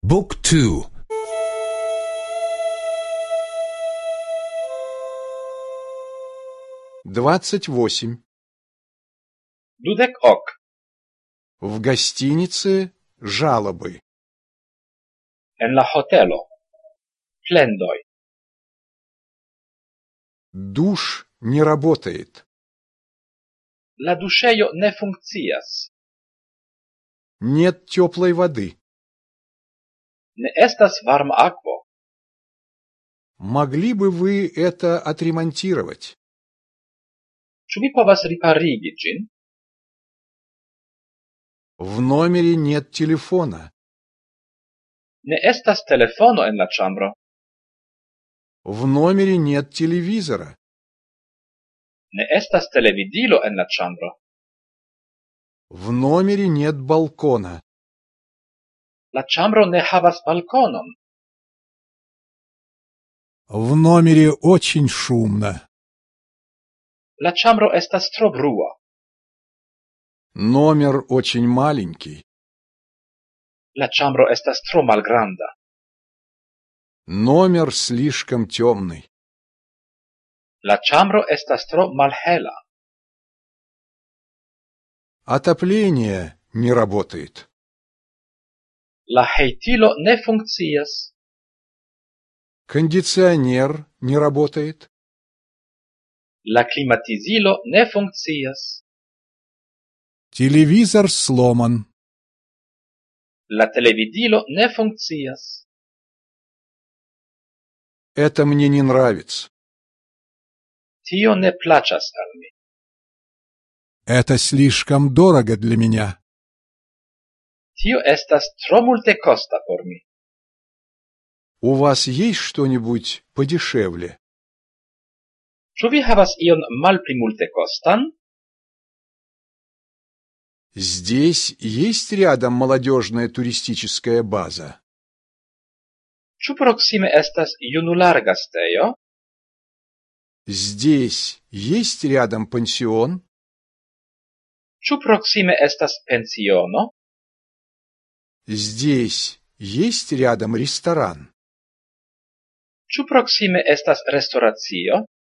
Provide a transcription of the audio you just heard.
Book 2. 28. Dudek ok. В гостинице жалобы. En la hotelo. Plendoj. Душ не работает. La duŝejo ne funkcias. Нет теплой воды. Ne estas varma akvo. Могли бы вы это отремонтировать? Ĉu vi povas riparigi ĝin? В номере нет телефона. Ne estas telefono en la ĉambro. В номере нет телевизора. Ne estas televidilo en la ĉambro. В номере нет балкона. La ĉambro ne havas balkonon. В номере очень шумно. La ĉambro estas tro brua. Номер очень маленький. La ĉambro estas tro malgranda. Номер слишком темный. La ĉambro estas tro malhela. Отопление не работает. La hejtilo ne funkcias. Кондиционер не работает. La klimatizilo ne funkcias. Телевизор сломан. La televidilo ne funkcias. Это мне не нравится. Tio ne plaĉas al mi. Это слишком дорого для меня. Tio estas tro multekosta por mi. У вас есть что-нибудь подешевле? Ĉu vi havas ion malpli multekostan? Здесь есть рядом молодежная туристическая база? Ĉu proksime estas junulargastejo? Здесь есть рядом пансион? Ĉu proksime estas pensiono? Здесь есть рядом ресторан? Ĉu proksime estas restoracio?